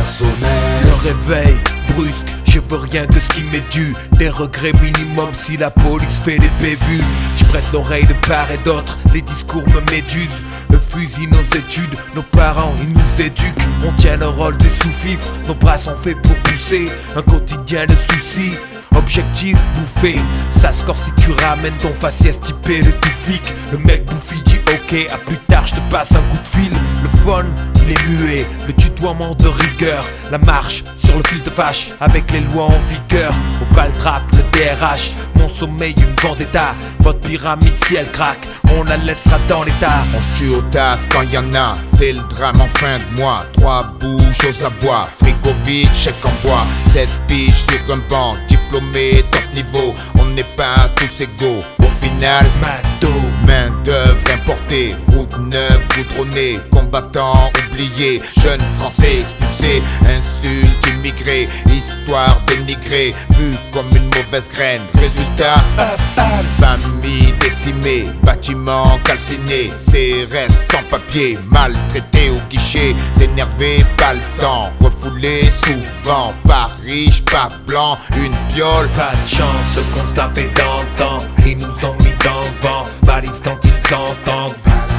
personnel. Le réveil brusque, je veux rien que ce qui m'est dû. Des regrets minimum si la police fait les bévues. Je prête l'oreille de part et d'autre, les discours me médusent. Le fusil nos études, nos parents ils nous éduquent. On tient le rôle des sous-fifres, nos bras sont faits pour pousser. Un quotidien de soucis, objectif bouffé. Ça score si tu ramènes ton faciès typé le toufique. Le mec bouffi dit ok, à plus tard je te passe un coup de fil. Le phone il est muet, le tutoiement de rigueur. La marche sur le fil de vache avec les lois en vigueur. Au baltrap, le DRH, mon sommeil une vendetta. Votre pyramide si elle craque, on la laissera dans l'état. On se tue au taf quand y'en a, c'est le drame en fin de mois. 3 bouches aux abois, frigo vide, chèque en bois. 7 piges sur un banc, diplômé top niveau. On n'est pas tous égaux, au final Mado, main d'œuvre importée, route neuve, goudronnée, combattants oubliés, jeunes français expulsés, insultes immigrés, histoire dénigrée, vue comme une mauvaise graine. Résultat, famille décimée, bâtiments calcinés, CRS sans papier, maltraité au guichet, s'énerver, pas le temps, refoulé souvent, pas riche, pas blanc, une piole. pas de chance, ce constat fait d'antan. Ils nous ont mis dans le vent, balise quand ils s'entendent.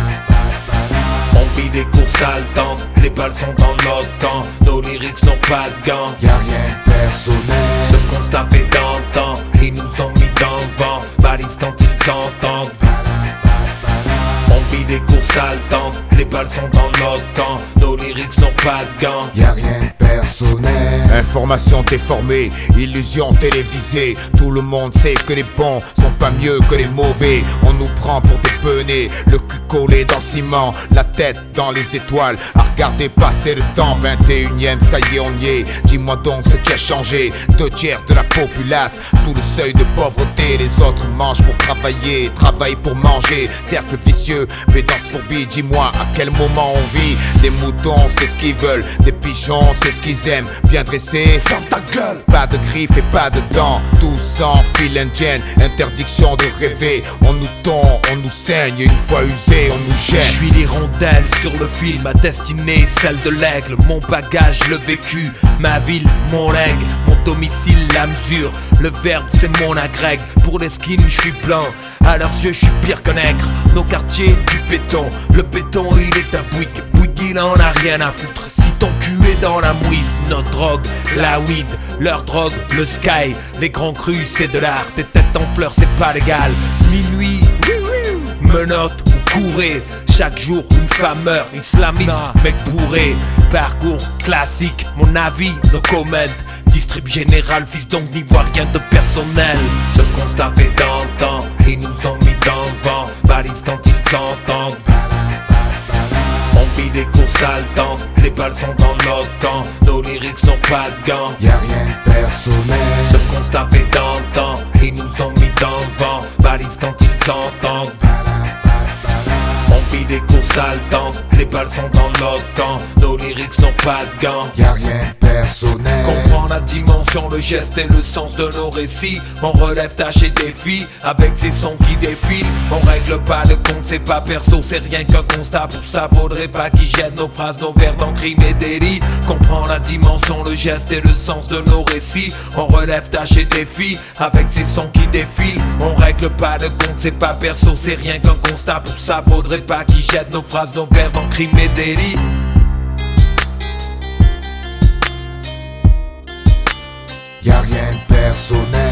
On vit des courses haletantes, les balles sont dans notre camp. Nos lyrics n'ont pas de gants. Y'a rien de personnel. Ce constat fait d'antan. Ils nous ont mis dans le vent, balise quand ils s'entendent. On vit des courses haletantes, les balles sont dans notre camp. Nos lyrics n'ont pas de gants. Y'a rien de personnel. Information déformée, illusion télévisée. Tout le monde sait que les bons sont pas mieux que les mauvais. On nous prend pour des benets, le cul collé dans le ciment, la tête dans les étoiles, à regarder passer le temps. 21ème, ça y est on y est. Dis-moi donc ce qui a changé. 2/3 de la populace sous le seuil de pauvreté. Les autres mangent pour travailler, travaillent pour manger. Cercle vicieux, pédance fourbie. Dis-moi à quel moment on vit. Des moutons c'est ce qu'ils veulent, des pigeons c'est ce qu'ils aiment. Bien dressé, ferme ta gueule. Pas de griffes et pas de dents, tout sans fil indienne. Interdiction de rêver, on nous tond, on nous saigne. Et une fois usé, on nous Je gêne. suis l'hirondelle sur le fil, ma destinée celle de l'aigle. Mon bagage, le vécu, ma ville, mon legs. Mon domicile, la mesure, le verbe c'est mon agrègue. Pour les skins je suis blanc, à leurs yeux je suis pire qu'un nègre. Nos quartiers du béton, le béton il est un Bouygues. Bouygues il en a rien à foutre. Si ton cul est dans la mouise, notre drogue, la weed, leur drogue, le sky. Les grands crus c'est de l'art, tes têtes en fleurs c'est pas légal. Minuit, menottes ou courez. Chaque jour une femme meurt, islamiste, mec bourré. Parcours classique, mon avis, no comment. Distrib général, fils donc n'y voit rien de personnel. Ce constat fait d'antan, ils nous ont mis dans le vent. Balise quand ils s'entendent. On vit des courses haletantes, les balles sont dans notre camp. Nos lyrics n'ont pas de gants. Y'a rien de personnel. Ce constat fait d'antan, ils nous ont mis dans le vent. Balise quand ils s'entendent. On vit des courses haletantes, les balles sont dans notre camp. Nos lyrics n'ont pas de gants. Y'a rien de personnel. Comprends la dimension, le geste et le sens de nos récits. On relève tâches et défis avec ces sons qui défilent. On règle pas le compte, c'est pas perso, c'est rien qu'un constat. Pour ça faudrait pas qu'ils jettent nos phrases, nos vers dans crime et délit. Comprends la dimension, le geste et le sens de nos récits. On relève tâches et défis avec ces sons qui défilent. On règle pas le compte, c'est pas perso, c'est rien qu'un constat. Pour ça faudrait pas qu'ils jettent nos phrases, nos vers dans crime et délit. Y'a rien de personnel.